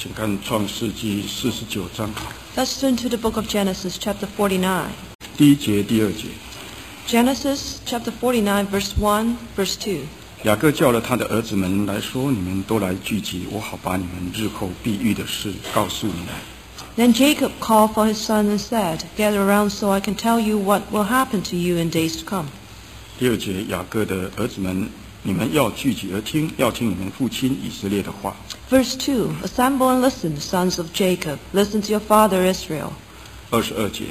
请看创世纪49章 Let's turn to the book of Genesis, chapter 49. 第1节、第2节。 Genesis, chapter 49, verse 1, verse 2. 雅各叫了他的儿子们来说：“你们都来聚集，我好把你们日后必遇的事告诉你们。” Then Jacob called for his sons and said, Gather around so I can tell you what will happen to you in days to come. 第2节，雅各的儿子们，你们要聚集而听，要听你们父亲以色列的话。 Verse 2. Assemble and listen, sons of Jacob. Listen to your father Israel. 22节，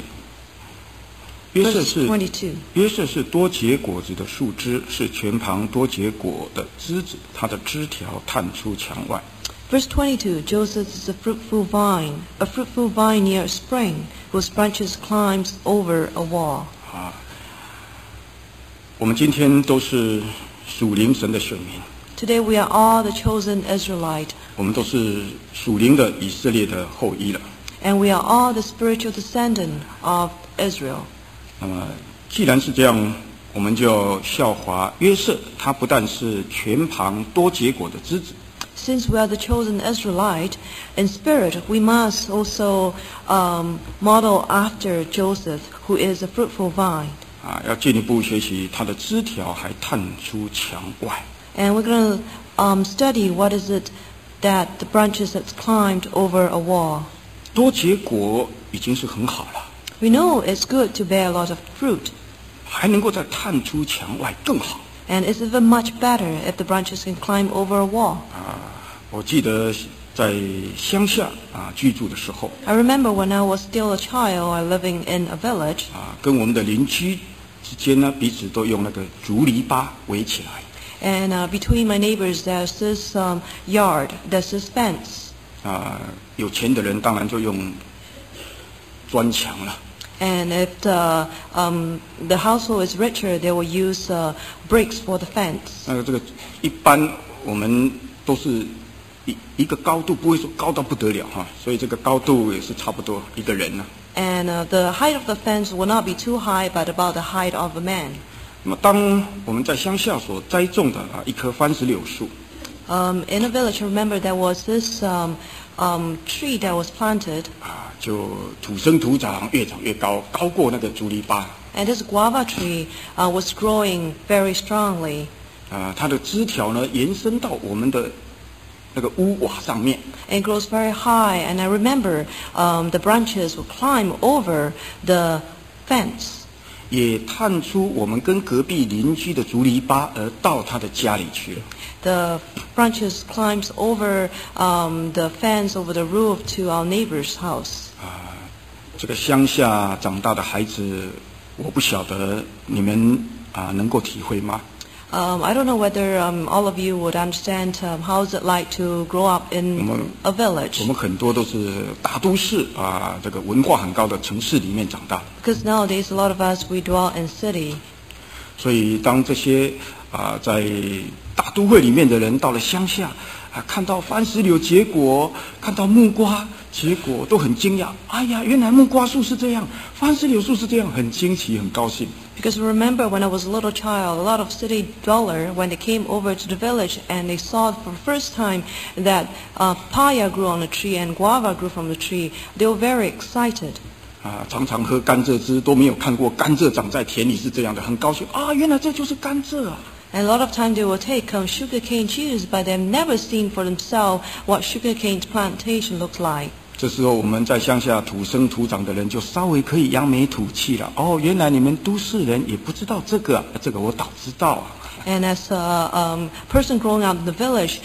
Verse 22. 约瑟是多结果子的树枝，是泉旁多结果的枝子，它的枝条探出墙外。 Verse 22. Joseph is a fruitful vine near a spring, whose branches climbs over a wall. 我们今天都是属灵神的选民， Today we are all the chosen Israelite, 我们都是属灵的以色列的后裔了。 and we are all the spiritual descendant of Israel. 那么，既然是这样，我们就效法约瑟，他不但是泉旁多结果的枝子， Since we are the chosen Israelite, in spirit we must also model after Joseph, who is a fruitful vine. 要进一步学习他的枝条还探出墙外。 And we're going to study what is it that the branches that's climbed over a wall. 多结果已经是很好了， We know it's good to bear a lot of fruit, 还能够再探出墙外更好。 and it's even much better if the branches can climb over a wall. 我记得在乡下居住的时候， I remember when I was still a child, living in a village, 跟我们的邻居之间呢，彼此都用那个竹篱笆围起来。 and between my neighbors there's this yard, there's this fence. 有钱的人当然就用砖墙了。 And if the household is richer, they will use bricks for the fence. 这个一般我们都是一个高度，不会说高到不得了哈，所以这个高度也是差不多一个人呢。 And the height of the fence will not be too high, but about the height of a man. 那么当我们在乡下所栽种的一棵番石榴树， In a village, I remember there was this tree that was planted, 就土生土长，越长越高，高过那个竹篱笆。 and this guava tree was growing very strongly. 它的枝条呢延伸到我们的那个屋瓦上面。 And it grows very high, and I remember the branches would climb over the fence. 也探出我们跟隔壁邻居的竹篱笆，而到他的家里去了。 The branches climbs over the fence over the roof to our neighbor's house. 这个乡下长大的孩子，我不晓得你们能够体会吗？ I don't know whether all of you would understand how is it like to grow up in a village. 我们很多都是大都市这个文化很高的城市里面长大的。 Because nowadays a lot of us we dwell in city. 所以当这些在大都会里面的人到了乡下看到番石榴结果，看到木瓜结果，都很惊讶。哎呀，原来木瓜树是这样，番石榴树是这样，很惊奇，很高兴。 Because remember when I was a little child, a lot of city dweller, when they came over to the village and they saw for the first time that papaya grew on a tree and guava grew from the tree, they were very excited. 常常喝甘蔗汁，都没有看过甘蔗长在田里是这样的，很高兴原来这就是甘蔗啊。 And a lot of time they will take sugarcane juice, but they've never seen for themselves what sugarcane plantation looks like. 这时候我们在乡下土生土长的人就稍微可以扬眉吐气了。原来你们都市人也不知道这个，这个我倒知道啊。 And as a person growing up in the village,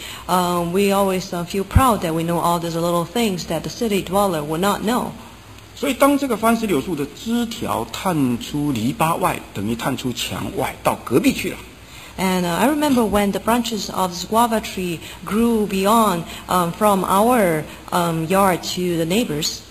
we always feel proud that we know all these little things that the city dweller would not know. 所以当这个番石榴树的枝条探出篱笆外，等于探出墙外，到隔壁去了。 And I remember when the branches of this guava tree grew beyond from our yard to the neighbors.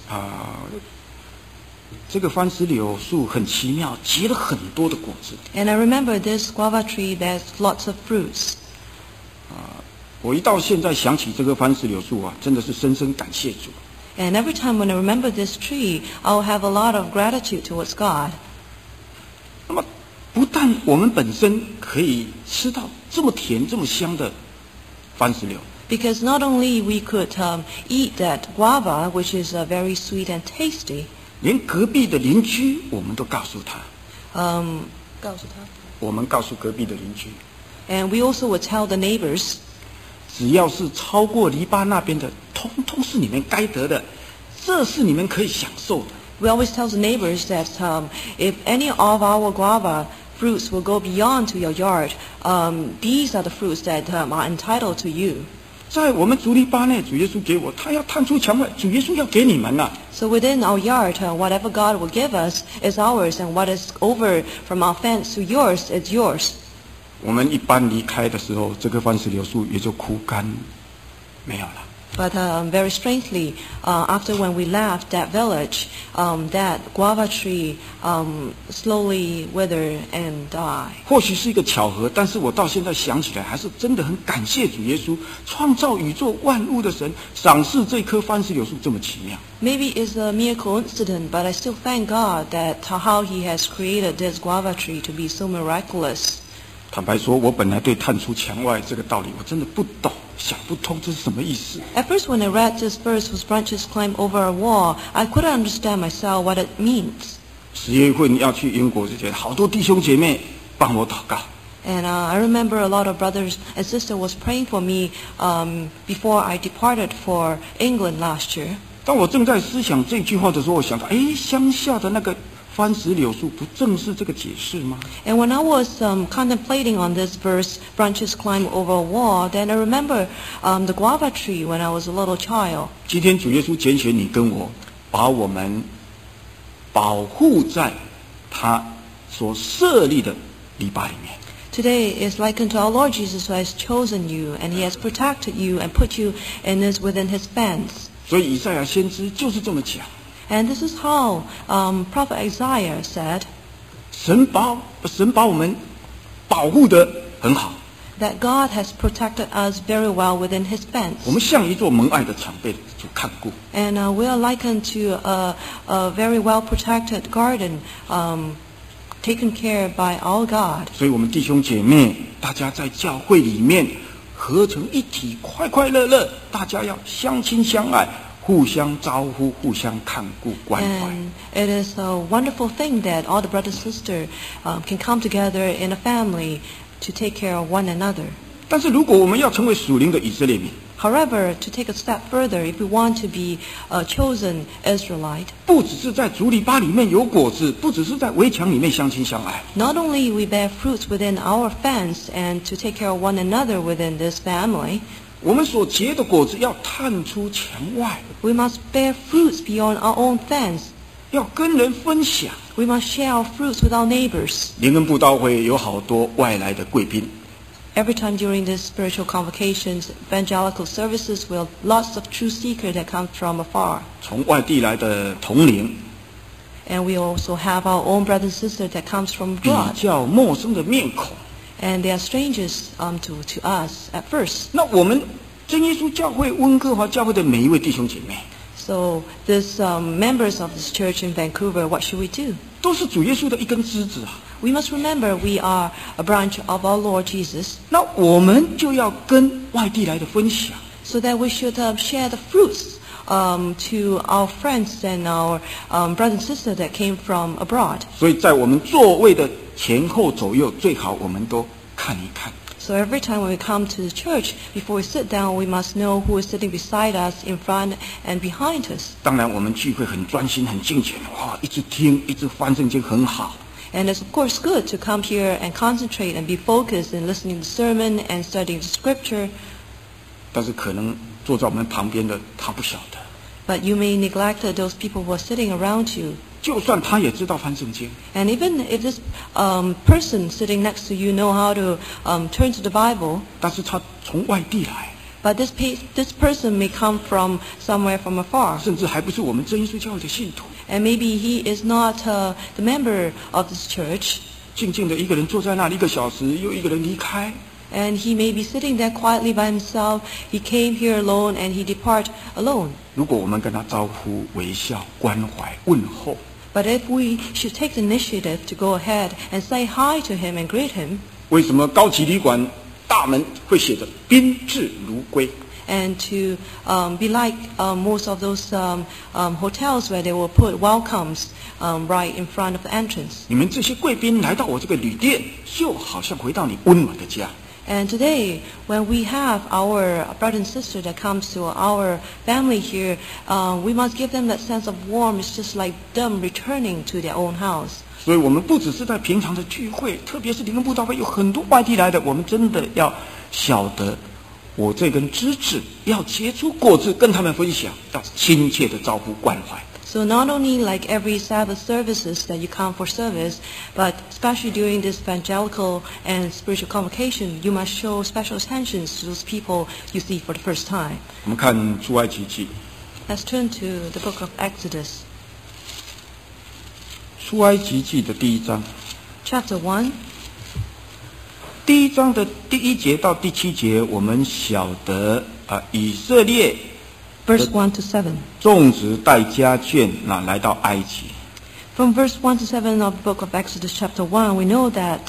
这个番石榴树很奇妙，结了很多的果子。 And I remember this guava tree that has lots of fruits. 我一到现在想起这个番石榴树真的是深深感谢主。 And every time when I remember this tree, I'll have a lot of gratitude towards God. 那么，不但我们本身可以吃到这么甜、这么香的番石榴， Because not only we could eat that guava, which is very sweet and tasty, 连隔壁的邻居我们都告诉他， 告诉他。 我们告诉隔壁的邻居， And we also would tell the neighbors, 只要是超过篱笆那边的，通通是你们该得的，这是你们可以享受的。 we always tell the neighbors that if any of our guava fruits will go beyond to your yard, these are the fruits that are entitled to you. 在我们竹篱笆内，主耶稣给我，他要探出墙外，主耶稣要给你们呐、 So within our yard, whatever God will give us is ours, and what is over from our fence to yours is yours. 我们一般离开的时候，这棵番石榴树也就枯干，没有了。 But very strangely, after when we left that village, that guava tree slowly withered and died. 或许是一个巧合，但是我到现在想起来，还是真的很感谢主耶稣，创造宇宙万物的神，赏赐这棵番石榴树这么奇妙。 Maybe it's a mere coincidence, but I still thank God that how He has created this guava tree to be so miraculous. 坦白说，我本来对探出墙外这个道理，我真的不懂，想不通这是什么意思。 At first, when I read this verse, whose branches climb over a wall, I couldn't understand myself what it means. 10月份要去英国之前，好多弟兄姐妹帮我祷告。 And I remember a lot of brothers and sisters was praying for me before I departed for England last year. 当我正在思想这句话的时候，我想到，乡下的那个番石榴树，不正是这个解释吗？ And when I was contemplating on this verse, branches climb over a wall, then I remember the guava tree when I was a little child. 今天主耶稣拣选你跟我，把我们保护在他所设立的篱笆里面。 Today is likened to our Lord Jesus who has chosen you, and He has protected you and put you in this within His fence. 所以以赛亚先知就是这么讲。 And this is how Prophet Isaiah said 神把我们保护得很好， that God has protected us very well within His fence. 我们像一座蒙爱的场被主看顾。 And we are likened to a very well protected garden taken care by our God. 所以我们弟兄姐妹，大家在教会里面合成一体，快快乐乐，大家要相亲相爱，互相招呼，互相看顾关怀。 And it is a wonderful thing that all the brothers and sisters can come together in a family to take care of one another. 但是如果我们要成为属灵的以色列民， However, to take a step further, if we want to be a chosen Israelite, 不只是在竹篱笆里面有果子，不只是在围墙里面相亲相爱， not only we bear fruits within our fence and to take care of one another within this family, 我们所结的果子要探出墙外， we must bear fruits beyond our own fence. 要跟人分享。 We must share our fruits with our neighbors. 灵恩布道会有好多外来的贵宾， Every time during these spiritual convocations, evangelical services, will lots of truth seekers that come from afar. 从外地来的同龄， And we also have our own brothers and sisters that comes from 比 abroad. 较陌生的面孔。 And they are strangers to us at first. 那我们真耶稣教会温哥华教会的每一位弟兄姐妹， So these members of this church in Vancouver, what should we do? 都是主耶稣的一根枝子啊。 We must remember we are a branch of our Lord Jesus, 那我们就要跟外地来的分享。 so that we should share the fruits to our friends and our brothers and sisters that came from abroad. 所以在我们座位的前后左右，最好我们都看一看。 So every time when we come to the church, before we sit down, we must know who is sitting beside us, in front and behind us. 当然，我们聚会很专心、很敬虔，哇，一直听、一直翻圣经，很好。 And it's of course good to come here and concentrate and be focused in listening to the sermon and studying the scripture. 但是可能坐在我们旁边的他不晓得， But you may neglect those people who are sitting around you. 就算他也知道翻圣经， And even if this person sitting next to you know how to turn to the Bible, 但是他从外地来， but this person may come from somewhere from afar. 甚至还不是我们真耶稣教会的信徒， And maybe he is not the member of this church. 静静的一个人坐在那里1个小时，又一个人离开。 And he may be sitting there quietly by himself. He came here alone and he depart alone. 如果我们跟他招呼、微笑、关怀、问候， But if we should take the initiative to go ahead and say hi to him and greet him, 为什么高级旅馆大门会写着宾至如归？ and to be like most of those hotels where they will put welcomes right in front of the entrance. 你们这些贵宾来到我这个旅店，就好像回到你温暖的家。 And today, when we have our brother and sister that comes to our family here, we must give them that sense of warmth. It's just like them returning to their own house. 所以我们不只是在平常的聚会，特别是灵恩布道会，有很多外地来的，我们真的要晓得，我这根枝子要结出果子，跟他们分享，要亲切的招呼关怀。 So not only like every Sabbath services that you come for service, but especially during this evangelical and spiritual convocation, you must show special attention to those people you see for the first time. 我们看出埃及记， Let's turn to the book of Exodus, 出埃及记的第1章， chapter 1. 第1章的第1节到第7节，我们晓得以色列 Verse 1 to 7. 种植带家眷来到埃及。 From verse 1 to 7 of the book of Exodus chapter 1, we know that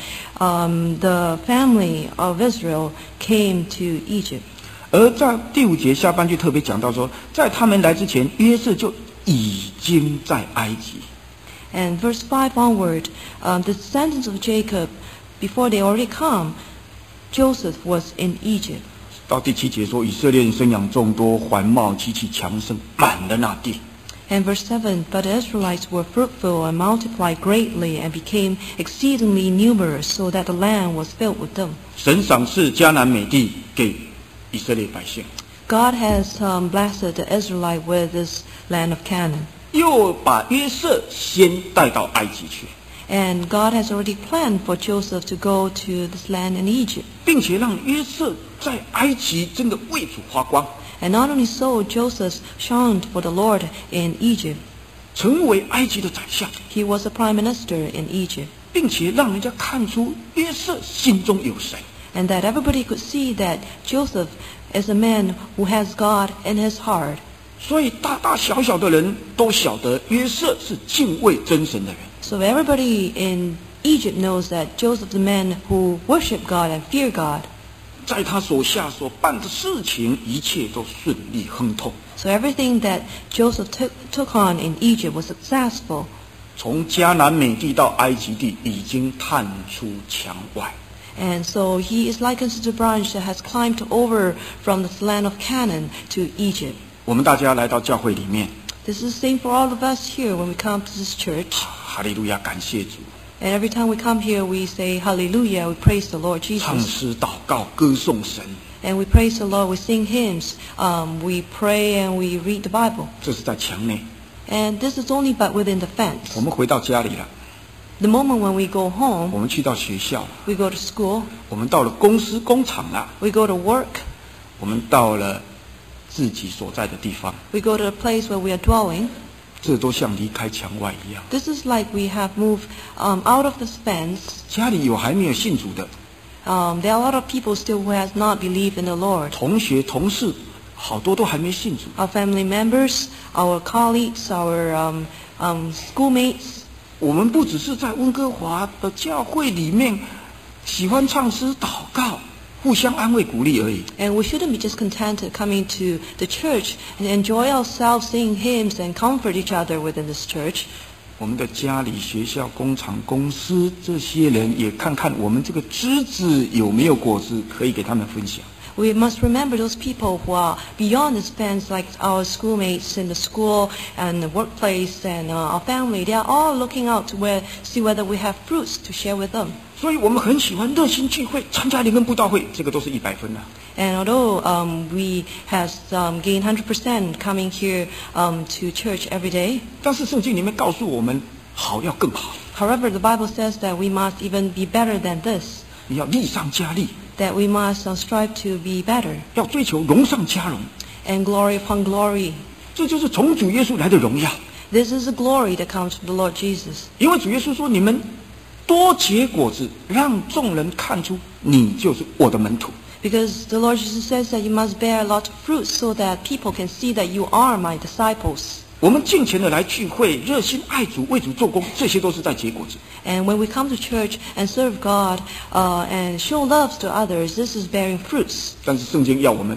the family of Israel came to Egypt. 而在第5节下半句特别讲到说，在他们来之前，约瑟就已经在埃及。 And verse 5 onward, the descendants of Jacob, before they already come, Joseph was in Egypt. 到第7节说，以色列人生养众多，繁茂，极其强盛，满了那地。 And verse 7, but the Israelites were fruitful and multiplied greatly and became exceedingly numerous, so that the land was filled with them. 神赏赐迦南美地给以色列百姓， God has blessed the Israelite with this land of Canaan. 又把约瑟先带到埃及去， And God has already planned for Joseph to go to this land in Egypt. 并且让约瑟在埃及真的为主发光， And not only so, Joseph shone for the Lord in Egypt. 成为埃及的宰相， He was a prime minister in Egypt. 并且让人家看出约瑟心中有神。 And that everybody could see that Joseph is a man who has God in his heart. 所以大大小小的人都晓得约瑟是敬畏真神的人。 So everybody in Egypt knows that Joseph is a man who worship God and fear God. 在他手下所办的事情，一切都顺利亨通。 So everything that Joseph took on in Egypt was successful. 从迦南美地到埃及地，已经探出墙外。 And so he is likened to the branch that has climbed over from the land of Canaan to Egypt. 我们大家来到教会里面， This is the same for all of us here when we come to this church. 哈利路亚，感谢主！ And every time we come here, we say Hallelujah, we praise the Lord 唱 Jesus. 诗、祷告、歌颂神， And we praise the Lord, we sing hymns, we pray and we read the Bible. 这是在墙内。 And this is only but within the fence. 我们回到家里了， The moment when we go 我 home, 们去到学校了， we go to school, 我们到了公司、工厂了， we go to work, 我们到了自己所在的地方， we go to the place where we are dwelling. 这都像离开墙外一样。 This is like we have moved out of this fence. 家里有还没有信主的 There are a lot of people still who has not believed in the Lord. 同学、同事，好多都还没信主。 Our family members, our colleagues, our schoolmates. 我们不只是在温哥华的教会里面喜欢唱诗、祷告，互相安慰、鼓励而已。 And we shouldn't be just contented coming to the church and enjoy ourselves singing hymns and comfort each other within this church. 我们的家里、学校、工厂、公司，这些人也看看我们这个枝子有没有果子，可以给他们分享。 We must remember those people who are beyond this fence, like our schoolmates in the school and the workplace and our family. They are all looking out to see whether we have fruits to share with them. 所以我们很喜欢热心聚会，参加灵恩布道会，这个都是100分的。 And although we has gained 100% coming here to church every day, 但是圣经里面告诉我们，好要更好， however, the Bible says that we must even be better than this, 你要力上加力， that we must strive to be better 要追求荣上加荣， and glory upon glory. 这就是从主耶稣来的荣耀。 This is the glory that comes from the Lord Jesus. 因为主耶稣说：“你们多结果子，让众人看出你就是我的门徒。” Because the Lord Jesus says that you must bear a lot of fruit so that people can see that you are my disciples. 我们尽情的来聚会，热心爱主，为主做工，这些都是在结果子。 And when we come to church and serve God and show love to others, this is bearing fruits. 但是圣经要我们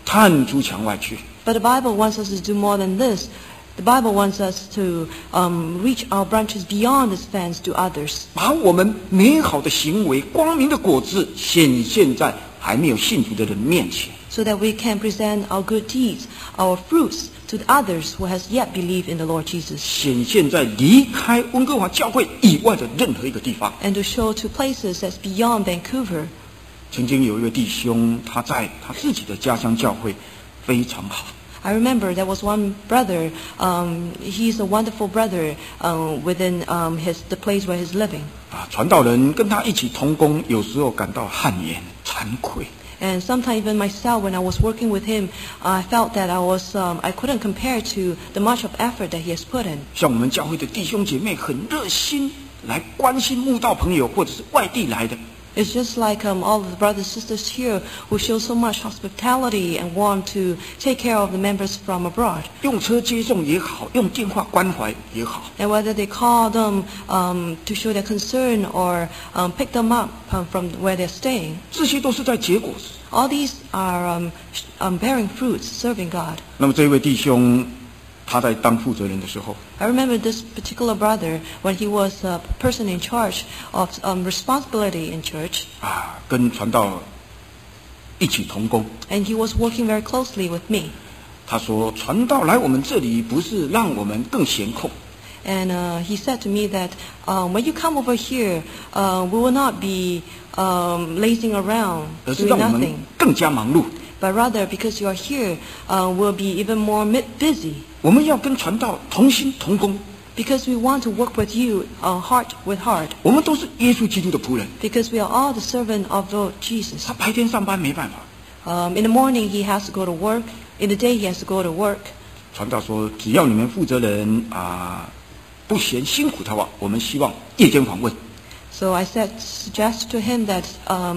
探出墙外去。 But the Bible wants us to do more than this. The Bible wants us to reach our branches beyond this fence to others. 把我们美好的行为、光明的果子显现在还没有信主的人面前。 So that we can present our good deeds, our fruits, to the others who has yet believed in the Lord Jesus. 显现在离开温哥华教会以外的任何一个地方。 And to show to places that's beyond Vancouver. 曾经有一位弟兄，他在他自己的家乡教会非常好。 I remember there was one brother, he's a wonderful brother within the place where he's living. 传道人跟他一起同工，有时候感到汗颜、惭愧。 And sometimes even myself, when I was working with him, I felt that I couldn't compare to the much of effort that he has put in. 像我们教会的弟兄姐妹很热心来关心慕道朋友，或者是外地来的。 It's just like all of the brothers and sisters here who show so much hospitality and want to take care of the members from abroad. 用车接送也好，用电话关怀也好。 And whether they call them to show their concern or pick them up from where they're staying. 这些都是在结果子。 All these are bearing fruits, serving God. 那么这位弟兄，他在当负责人的时候， I remember this particular brother when he was a person in charge of responsibility in church. 跟传道一起同工。 And he was working very closely with me. 他说，传道来我们这里不是让我们更闲空， And he said to me that when you come over here, we will not be lazing around 而是 doing 让我们 nothing. 更加忙碌。 But rather, because you are here, we'll be even more busy. 我们要跟传道同心同工， Because we want to work with you, heart with heart. 我们都是耶稣基督的仆人。 Because we are all the servant of Lord Jesus. 他白天上班没办法， In the morning, he has to go to work. In the day, he has to go to work. 传道说，只要你们负责人不嫌辛苦的话，我们希望夜间访问。 So I suggested to him that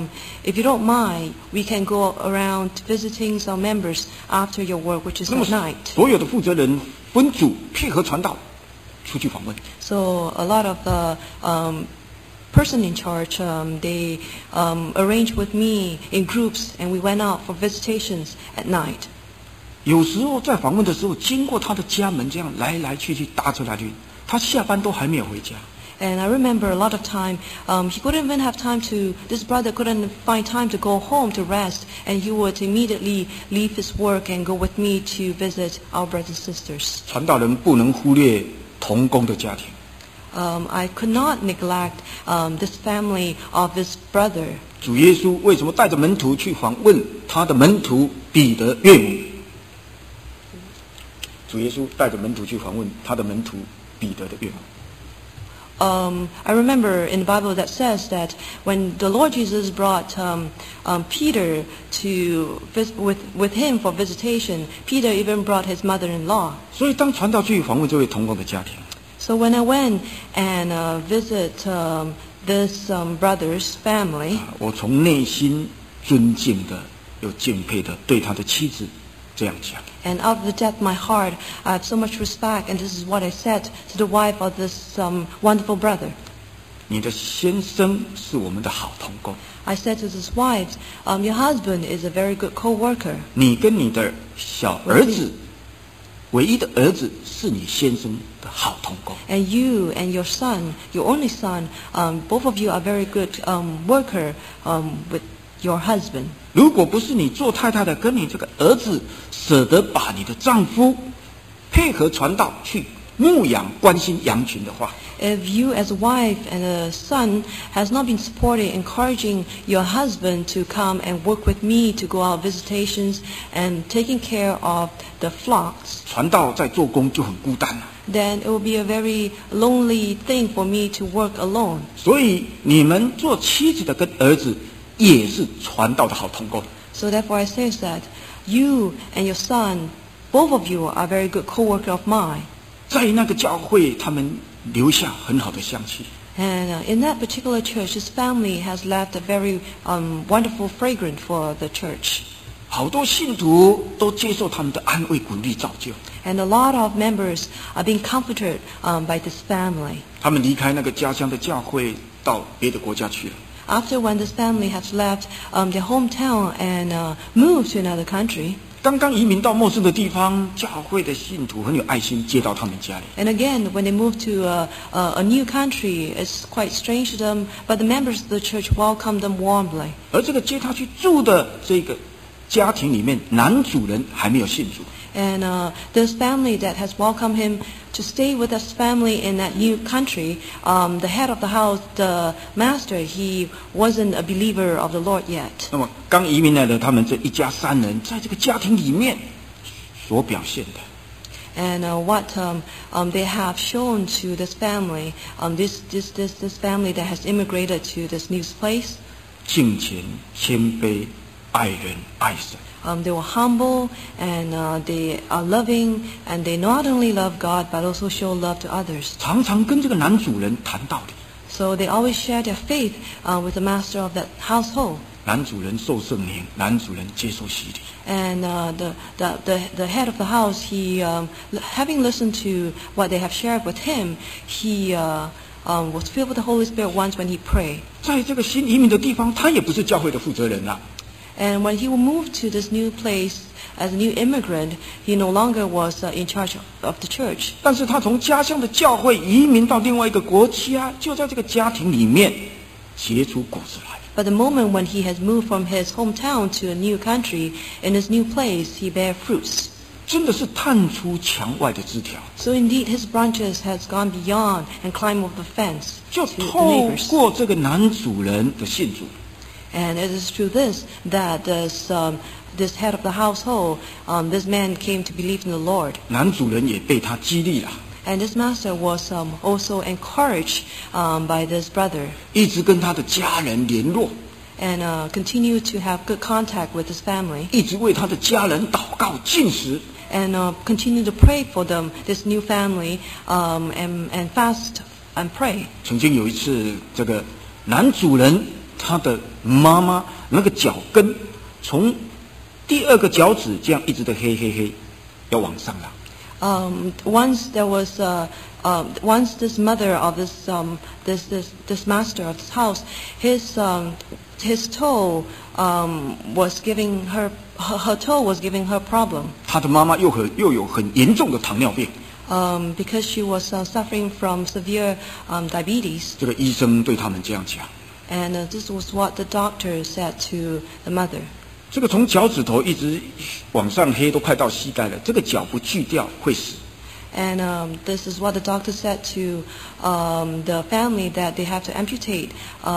if you don't mind, we can go around visiting some members after your work, which is 那么 at night. 所有的负责人分组配合传道出去访问。 So a lot of the person in charge, they arranged with me in groups, and we went out for visitations at night. 有时候在访问的时候，经过他的家门，这样来来去去搭车来去，他下班都还没有回家。 And I remember a lot of time, he couldn't even have time to, this brother couldn't find time to go home to rest, and he would immediately leave his work and go with me to visit our brothers and sisters. 传道人不能忽略同工的家庭。 I could not neglect this family of this brother. 主耶稣为什么带着门徒去访问他的门徒彼得岳母？主耶稣带着门徒去访问他的门徒彼得的岳母。 I remember in the Bible that says that when the Lord Jesus brought Peter to visit with him for visitation, Peter even brought his mother-in-law. 所以当传道去访问这位同工的家庭， So when I went and visit this brother's family, 我从内心尊敬的又敬佩的对他的妻子这样讲。 and out of the depth of my heart, I have so much respect, and this is what I said to the wife of this wonderful brother. 你的先生是我们的好同工， I said to this wife, your husband is a very good co-worker. 你跟你的小儿子，唯一的儿子是你先生的好同工。 And you and your son, your only son, both of you are very good worker with your husband. 如果不是你做太太的跟你这个儿子舍得把你的丈夫配合传道去牧养关心羊群的话， If you as a wife and a son has not been supporting, encouraging your husband to come and work with me to go out visitations and taking care of the flocks, 传道在做工就很孤单了。 then it will be a very lonely thing for me to work alone. 所以你们做妻子的跟儿子也是传道的好同工。 So therefore I say that you and your son, both of you are very good co-worker of mine. 在那个教会，他们留下很好的香气。 And in that particular church, his family has left a very wonderful fragrance for the church. 好多信徒都接受他们的安慰、鼓励、造就。 And a lot of members are being comforted by this family. 他们离开那个家乡的教会，到别的国家去了。 After when this family has left their hometown and moved to another country, 刚刚移民到陌生的地方，教会的信徒很有爱心，接到他们家里。 And again, when they move to a new country, it's quite strange to them, but the members of the church welcome them warmly. 而这个接他去住的这个家庭里面，男主人还没有信主。 And this family that has welcomed him to stay with this family in that new country, the head of the house, the master, he wasn't a believer of the Lord yet. 那么刚移民来的他们这一家三人，在这个家庭里面所表现的， And what they have shown to this family, this family that has immigrated to this new place, 敬虔、谦卑、爱人、爱神。 they were humble and they are loving, and they not only love God but also show love to others. 常常跟这个男主人谈道理。 So they always share their faith with the master of that household. 男主人受圣灵，男主人接受洗礼。 And the head of the house, he having listened to what they have shared with him, he was filled with the Holy Spirit once when he prayed. 在这个新移民的地方，他也不是教会的负责人了。 And when he moved to this new place as a new immigrant, he no longer was in charge of the church. 但是他从家乡的教会移民到另外一个国家，就在这个家庭里面结出果子来。 But the moment when he has moved from his hometown to a new country, in his new place, he bear fruits. 真的是探出墙外的枝条， So indeed, his branches has gone beyond and climbed over the fence 就 to the 透 neighbors. 过这个男主人的信主， And it is through this that this head of the household, this man came to believe in the Lord. 男主人也被他激励了， And this master was also encouraged by this brother 一直跟他的家人联络， and continued to have good contact with his family 一直为他的家人祷告禁食。 and continue to pray for them, this new family, and fast and pray. 曾经有一次，这个男主人他的妈妈那个脚跟从第二个脚趾这样一直的黑黑黑，要往上了。 Once there was once this mother of this master of this house, his toe was giving her toe was giving her problem. 他的妈妈又有很严重的糖尿病， Because she was suffering from severe diabetes, 这个医生对他们这样讲： and this was what the doctor said to the mother. 这个从脚趾头一直往上黑，都快到膝盖了，这个脚不去掉会死。 And this is what the doctor said to the family, that they have to amputate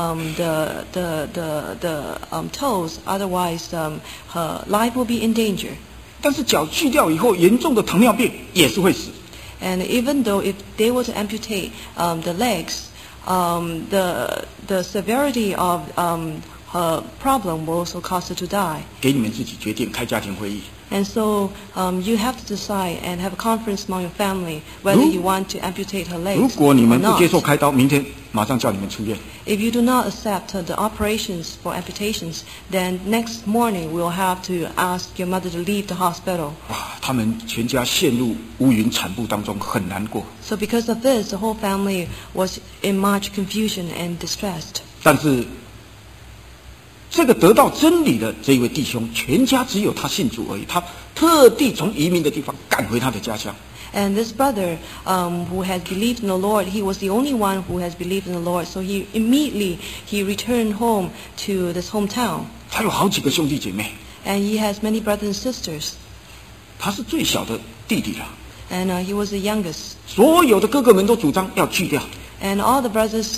the toes, otherwise her life will be in danger. 但是脚去掉以后，严重的糖尿病也是会死。 And even though if they were to amputate the legs, the severity of her problem will also cause her to die. 给你们自己决定，开家庭会议。 And so you have to decide and have a conference among your family whether you want to amputate her 如 legs 果你 or 们不 not. 接受开刀，明天马上叫你们出院。 If you do not accept the operations for amputations, then next morning we'll have to ask your mother to leave the hospital. 哇，他们全家陷入乌云惨布当中，很难过。 So because of this, the whole family was in much confusion and distressed. 但是这个得到真理的这一位弟兄，全家只有他信主而已，他特地从移民的地方赶回他的家乡。 And this brother who has believed in the Lord, he was the only one who has believed in the Lord. So he immediately returned home to this hometown. 他有好几个兄弟姐妹， And he has many brothers and sisters. 他是最小的弟弟了。 And he was the youngest. 所有的哥哥们都主张要锯掉， And all the brothers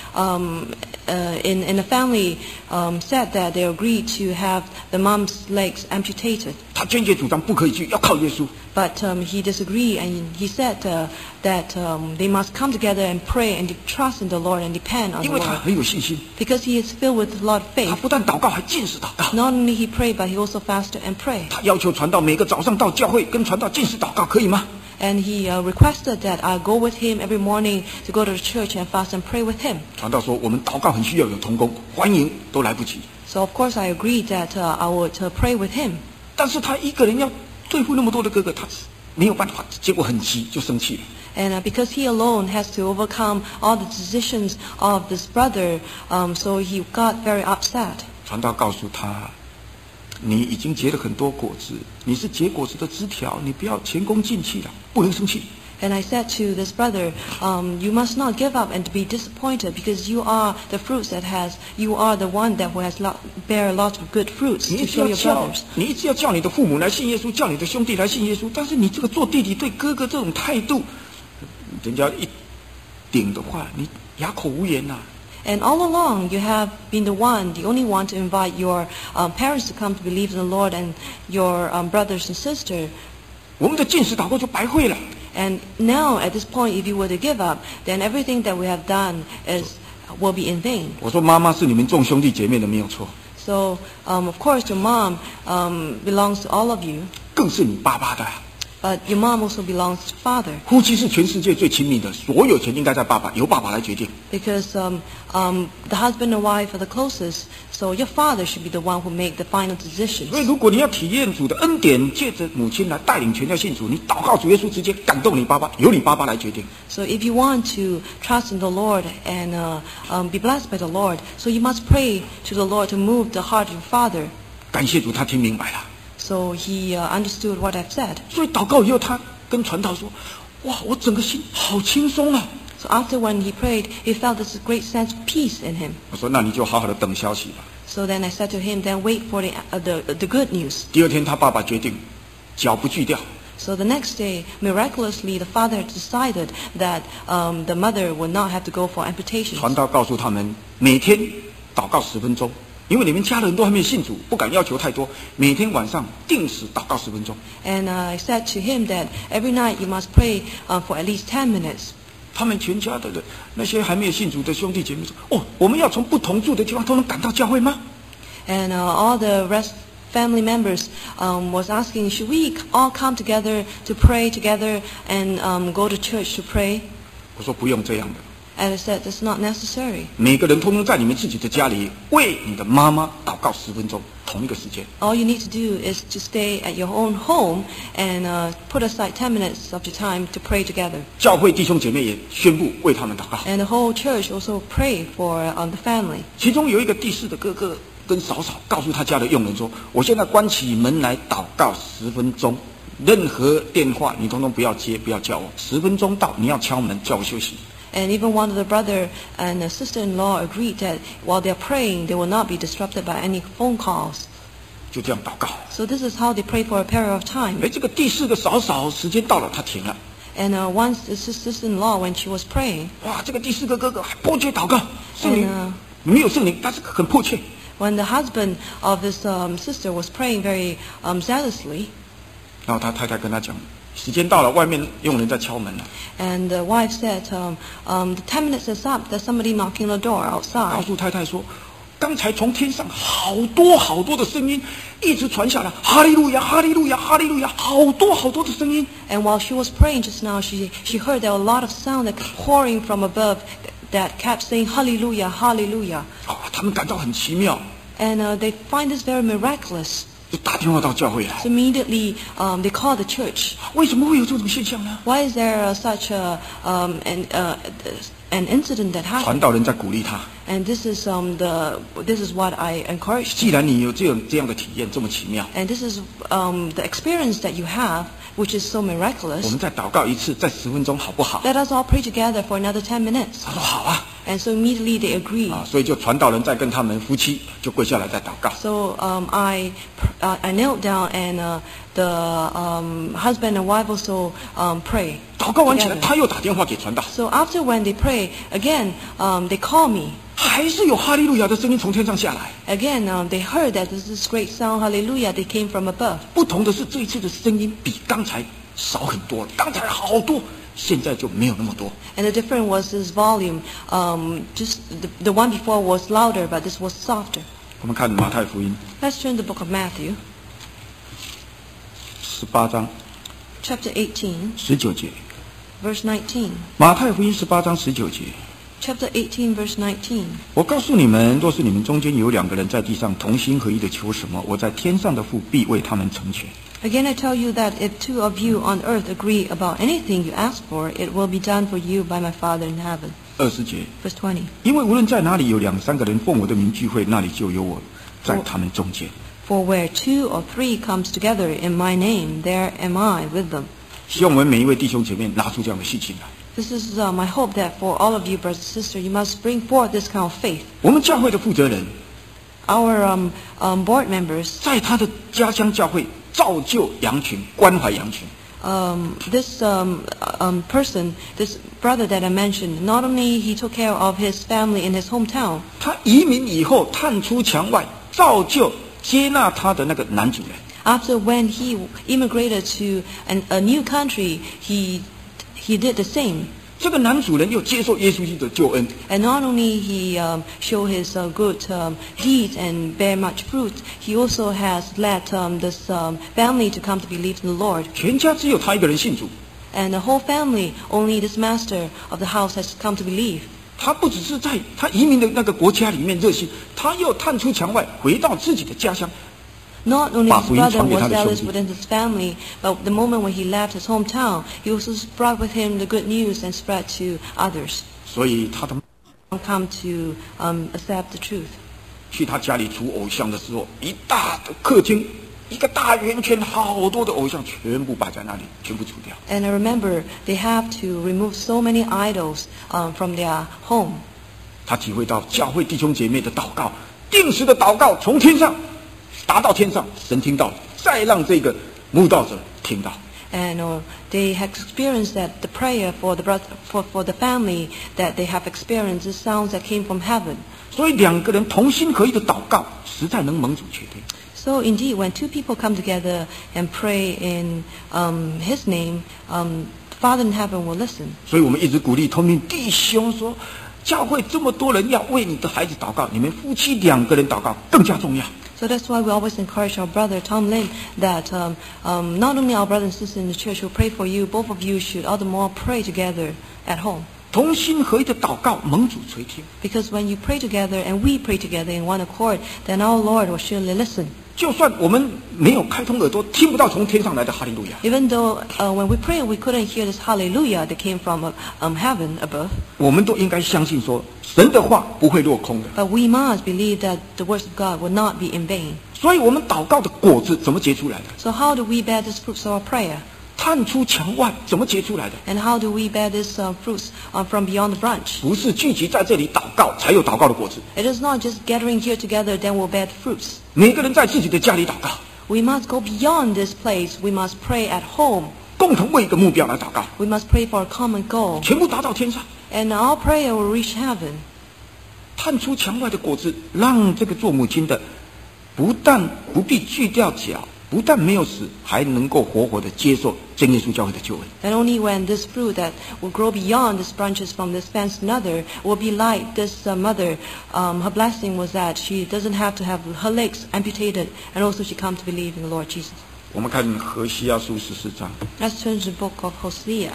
in the family said that they agreed to have the mom's legs amputated. 他坚决主张不可以锯，要靠耶稣。 But he disagreed, and he said that they must come together and pray and trust in the Lord and depend on 因 the 为他 Lord. 很有信心， Because he is filled with a lot of 他 faith. 不但祷告，还禁食祷告。 Not only he prayed, but he also fasted and prayed. 他要求传道每个早上到教会跟传道禁食祷告，可以吗？ And he requested that I go with him every morning to go to the church and fast and pray with him. 传道说我们祷告很需要有同工，欢迎都来不及。 So of course I agreed that I would pray with him. 但是他一个人要对付那么多的哥哥，他没有办法，结果很急就生气了。 And because he alone has to overcome all the decisions of this brother, so he got very upset. 传道告诉他， 你已经结了很多果子，你是结果子的枝条，你不要前功尽弃了，不能生气。 And I said to this brother, you must not give up and be disappointed because you are the fruits that you are the one that who has bear lots of good fruits to show your brothers. 你一直要叫你的父母来信耶稣，叫你的兄弟来信耶稣，但是你这个做弟弟对哥哥这种态度，人家一顶的话，你哑口无言呐、 And all along, you have been the only one to invite your parents to come to believe in the Lord and your brothers and sisters. 我们的禁食祷告就白费了。 And now, at this point, if you were to give up, then everything that we have done will be in vain. 我说妈妈是你们众兄弟姐妹的，没有错。 So, of course, your mom belongs to all of you, 更是你爸爸的。 but your mom also belongs to father. 夫妻是全世界最亲密的，所有权应该在爸爸，由爸爸来决定。 Because the husband and wife are the closest, so your father should be the one who make the final decisions. 所以，如果你要体验主的恩典，借着母亲来带领全家信主，你祷告主耶稣直接感动你爸爸，由你爸爸来决定。 So if you want to trust in the Lord and be blessed by the Lord, so you must pray to the Lord to move the heart of your father. 感谢主，他听明白了。 So he understood what I've said. 所以祷告以后，他跟传道说：“哇，我整个心好轻松啊！” So after when he prayed, he felt this great sense of peace in him. 我说：“那你就好好的等消息吧。” So then I said to him, then wait for the good news. 第二天，他爸爸决定脚不锯掉。 So the next day, miraculously, the father decided that the mother would not have to go for amputation. 传道告诉他们，每天祷告10分钟。 因为你们家人都还没有信主，不敢要求太多。每天晚上定时祷告10分钟。 And I said to him that every night you must pray for at least 10 minutes. 他们全家的那些还没有信主的兄弟姐妹说：“哦，我们要从不同住的地方都能赶到教会吗？” And all the rest family members was asking, should we all come together to pray together and go to church to pray? 我说不用这样的。 And I said, that's not necessary. 每个人通通在你们自己的家里为你的妈妈祷告10分钟，同一个时间。 All you need to do is to stay at your own home and put aside 10 minutes of your time to pray together. 教会弟兄姐妹也宣布为他们祷告。 And the whole church also pray for the family. 其中有一个第4的哥哥跟嫂嫂告诉他家的佣人说：“我现在关起门来祷告10分钟，任何电话你通通不要接，不要叫我。10分钟到，你要敲门叫我休息。” And even one of the brother and the sister-in-law agreed that while they're praying, they will not be disrupted by any phone calls. 就这样祷告。 So this is how they pray for a period of time. 哎，这个第4个嫂嫂时间到了，她停了。 And once the sister-in-law, when she was praying, 哇，这个第4个哥哥还迫切祷告，圣灵 And, 没有圣灵，但是很迫切。 when the husband of this sister was praying very zealously, 然后他太太跟他讲，时间到了，外面佣人在敲门了。 and the wife said, the 10 minutes is up, there's somebody knocking the door 告 outside. 诉太太说，刚才从天上好多好多的声音一直传下来，哈利路亚，哈利路亚，哈利路亚，好多好多的声音。 And while she was praying just now, she heard there were a lot of sound that pouring from above that kept saying, Hallelujah, Hallelujah. 啊，他们感到很奇妙， And they find this very miraculous. 就打电话到教会来。 So immediately they call the church. 为什么会有这种现象呢？ Why is there such an incident that 传 happened? 道人在鼓励他， And this is what I encourage. 既然你有这样的体验，这么奇妙， And this is the experience that you have, which is so 我 miraculous. 们再祷告一次，再10分钟，好不好？ Let us all pray together for another 10 minutes. 他说好啊， And so immediately they agree. 啊，所以就传道人再跟他们夫妻就跪下来再祷告。 So I knelt down and the husband and wife also pray. 祷告完起来， together. 他又打电话给传道， So after when they pray, again they call me. 还是有哈利路亚的声音从天上下来。 Again they heard that this is great sound, hallelujah, they came from above. 不同的是，这一次的声音比刚才少很多了，刚才好多，现在就没有那么多。 And the difference was this volume. Just the one before was louder, but this was softer. 我们看马太福音 Let's turn to the book of Matthew, 18章 chapter 18, 19节。 verse 19. 马太福音18章19节。 Chapter 18, verse 19. 我告诉你们，若是你们中间有2个人在地上同心合意的求什么，我在天上的父必为他们成全。 Again, I tell you that if 2 of you on earth agree about anything you ask for, it will be done for you by my Father in heaven. 20节， Verse 20. 因为无论在哪里有2、3个人奉我的名聚会，那里就有我在他们中间。 For where 2 or 3 comes together in my name, there am I with them. 希望我们每一位弟兄姐妹拿出这样的信心来。 This is my hope that for all of you, brothers and sisters, you must bring forth this kind of faith. 我们教会的负责人， Our board members, 在他的家乡教会造就羊群，关怀羊群。 this person, this brother that I mentioned, not only he took care of his family in his hometown, 他移民以后探出墙外，造就接纳他的那个男主人。 after when he immigrated to a new country, he did the same. 这个男主人又接受耶稣基督的救恩， And not only he showed his good deeds and bear much fruit, he also has led this family to come to believe in the Lord. 全家只有他一个人信主。 And the whole family, only this master of the house has come to believe. 他不只是在他移民的那个国家里面热心，他又探出墙外，回到自己的家乡。 Not only 把 his 福音 brother 传给他 was 的兄 zealous 弟。 within his family, but the moment when he left his hometown, he also brought with him the good news and spread to others. 所以他的 Come to accept the truth. 去他家里除偶像的时候，一大的客厅，一个大圆圈，好多的偶像全部摆在那里，全部除掉。 And I remember they have to remove so many idols from their home. 他体会到教会弟兄姐妹的祷告，定时的祷告从天上达到天上，神听到，再让这个慕道者听到。 And they have experienced that the prayer for the family that they have experienced the sounds that came from heaven. 所以两个人同心合意的祷告，实在能蒙主垂听。 So indeed, when 2 people come together and pray in His name, Father in heaven will listen. 所以我们一直鼓励同龄弟兄说，教会这么多人要为你的孩子祷告，你们夫妻2个人祷告更加重要。 So that's why we always encourage our brother Tom Lin that not only our brothers and sisters in the church will pray for you, both of you should all the more pray together at home. 同心合意的祷告，蒙主垂听。 Because when you pray together and we pray together in one accord, then our Lord will surely listen. 就算我们没有开通耳朵，听不到从天上来的哈利路亚， Even though when we pray we couldn't hear this hallelujah that came from heaven above, 我们都应该相信说，神的话不会落空的。 but we must believe that the words of God will not be in vain. 所以我们祷告的果子怎么结出来的？ So how do we bear these fruits of our prayer? 探出墙外怎么结出来的？ And how do we bear these fruits from beyond the branch? 不是聚集在这里祷告才有祷告的果子， It is not just gathering here together then we'll bear the fruits. 每个人在自己的家里祷告， We must go beyond this place. We must pray at home. 共同为一个目标来祷告， We must pray for a common goal. 全部达到天上。 And our prayer will reach heaven. 探出墙外的果子，让这个做母亲的不但不必锯掉脚，不但没有死，还能够活活的接受真耶稣教会的救恩。 And only when this fruit that will grow beyond these branches from this fence another will be like this mother. Her blessing was that she doesn't have to have her legs amputated, and also she come to believe in the Lord Jesus. 我们看何西阿书14章， Let's turn to the book of Hosea.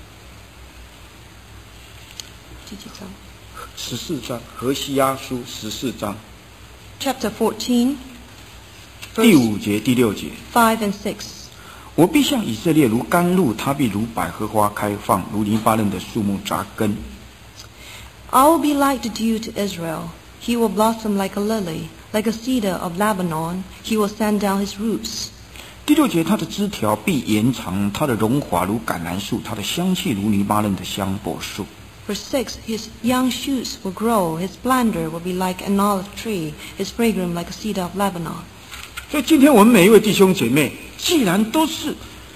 第几章 14章，何西阿书14章 Chapter 14, 第 verse 5节、第6节。 5 and 6. 我必像以色列如甘露，他必如百合花开放，如黎巴嫩的树木扎根。 I will be like the dew to Israel. He will blossom like a lily, like a cedar of Lebanon. He will send down his roots. 第6节，它的枝条必延长，它的荣华如橄榄树，它的香气如黎巴嫩的香柏树。 Verse 6, his young shoots will grow, his splendor will be like an olive tree, his fragrance like a cedar of Lebanon. 所以今天我们每一位弟兄姐妹，既然都是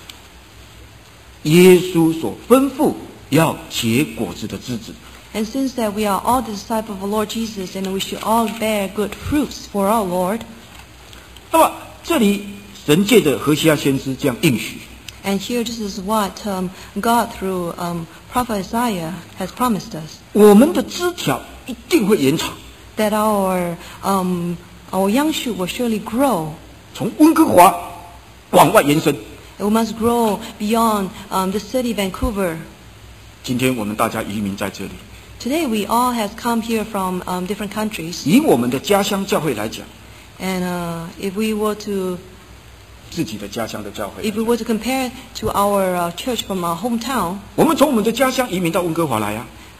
耶稣所吩咐要结果子的枝子， And since that we are all the disciples of the Lord Jesus, and we should all bear good fruits for our Lord, 那么这里神借着何西阿先知这样应许， and here this is what God through Prophet Isaiah has promised us, 我们的枝条一定会延长， that our young shoot will surely grow. 从温哥华往外延伸。 We must grow beyond the city Vancouver. 今天我们大家移民在这里， Today we all have come here from different countries, 以我们的家乡教会来讲， and if we were to 自己的家乡的教会， if we were to compare to our church from our hometown, 我们从我们的家乡移民到温哥华来啊，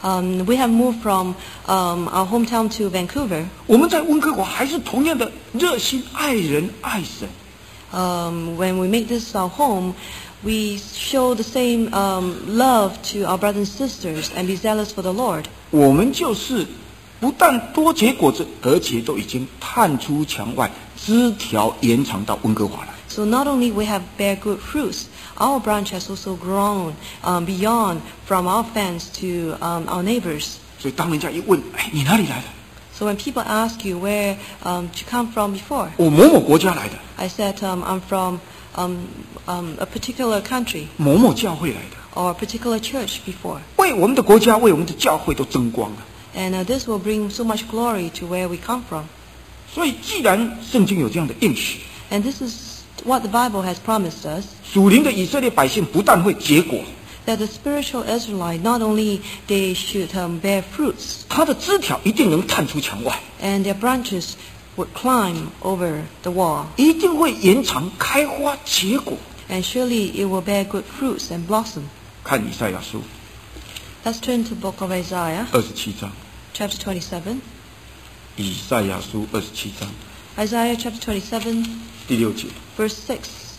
We have moved from our hometown to Vancouver. 我们在温哥华还是同样的热心爱人爱神。 When we make this our home, we show the same love to our brothers and sisters and be zealous for the Lord. 我们就是不但多结果子，而且都已经探出墙外，枝条延长到温哥华了。 So not only we have bear good fruits, our branch has also grown beyond from our fence to our neighbors. 所以当人家一问，哎，你哪里来的？ So when people ask you where you come from before, 我某某国家来的， I said I'm from a particular country 某某教会来的， or a particular church before. 为我们的国家，为我们的教会都争光了。 And this will bring so much glory to where we come from. 所以，既然圣经有这样的应许， And this is what the Bible has promised us, 属灵的以色列百姓不但会结果， that the spiritual Israelite, not only they should bear fruits, 他的枝条一定能探出墙外， and their branches would climb over the wall. 一定会延长、开花、结果。 And surely it will bear good fruits and blossom. 看以赛亚书 Let's turn to the book of Isaiah, 27章， chapter 27. 以赛亚书27章 Isaiah chapter 27, 第6节。 verse 6.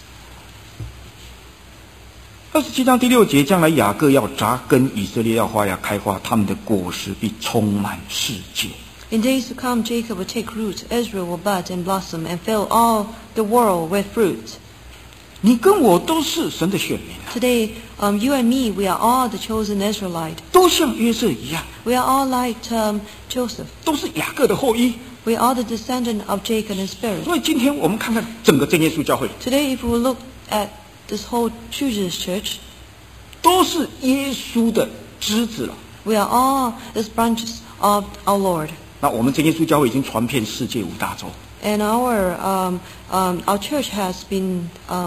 27章第6节，将来雅各要扎根，以色列要发芽开花，他们的果实必充满世界。 In days to come, Jacob will take root, Israel will bud and blossom, and fill all the world with fruit. 你跟我都是神的选民， Today, you and me, we are all the chosen Israelite. 都像约瑟一样， We are all like Joseph. 都是雅各的后裔。 We are the descendant of Jacob in spirit. 所以今天我们看看整个真耶稣教会， Today, if we look at this whole children's church, 都是耶稣的枝子了。 we are all these branches of our Lord. 那我们真耶稣教会已经传遍世界5大洲， And our church has been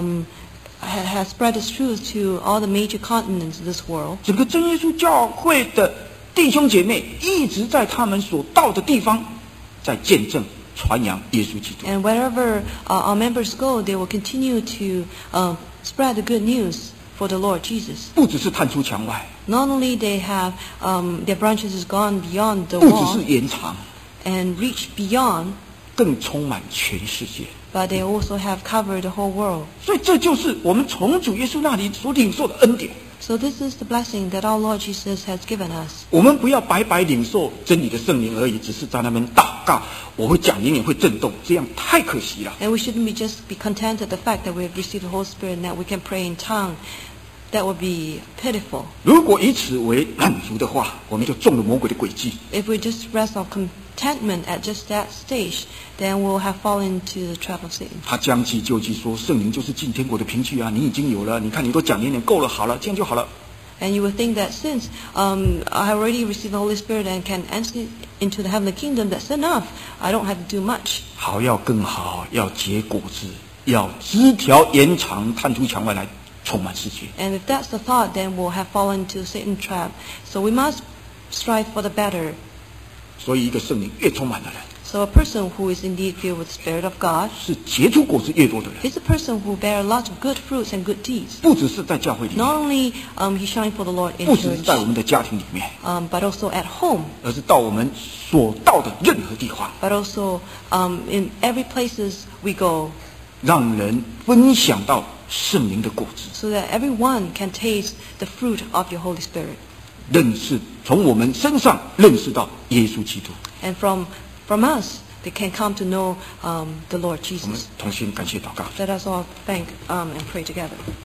has spread this truth to all the major continents of this world. 整个真耶稣教会的弟兄姐妹一直在他们所到的地方，在见证传扬耶稣基督。 And wherever our members go, they will continue to spread the good news for the Lord Jesus. 不只是探出墙外， Not only they have their branches has gone beyond the 不只 wall 是延长， and reached beyond, 更充满全世界。 but they also have covered the whole world. 所以这就是我们从主耶稣那里所领受的恩典。 So this is the blessing that our Lord Jesus has given us. 我们不要白白领受真理的圣灵而已，只是在那边祷告，我会讲言语会震动，这样太可惜了。 And we shouldn't be content at the fact that we have received the Holy Spirit and that we can pray in tongue. That would be pitiful. 如果以此为满足的话，我们就中了魔鬼的诡计。 If we just rest our contentment at just that stage, then we'll have fallen into the trap of Satan. 他将计就计说，圣灵就是进天国的凭据啊，你已经有了，你看你都讲言语够了，好了，这样就好了。 And you would think that since I already received the Holy Spirit and can enter into the heavenly kingdom, that's enough. I don't have to do much. 好要更好，要结果子，要枝条延长，探出墙外来，充满世界。 And if that's the thought, then we'll have fallen into Satan's trap. So we must strive for the better. 所以，一个圣灵越充满的人， So a person who is indeed filled with the Spirit of God 是结出果子越多的人。 is a person who bears lots of good fruits and good deeds. 不只是在教会里面， Not only he shines for the Lord in 不只是 church, 在我们的家庭里面， but also at home, 而是到我们所到的任何地方， but also in every places we go, 让人分享到圣灵的果子， so that everyone can taste the fruit of your Holy Spirit. 认识从我们身上认识到耶稣基督。 And from us, they can come to know the Lord 我们 Jesus. 同心感谢祷告。 Let us all thank and pray together.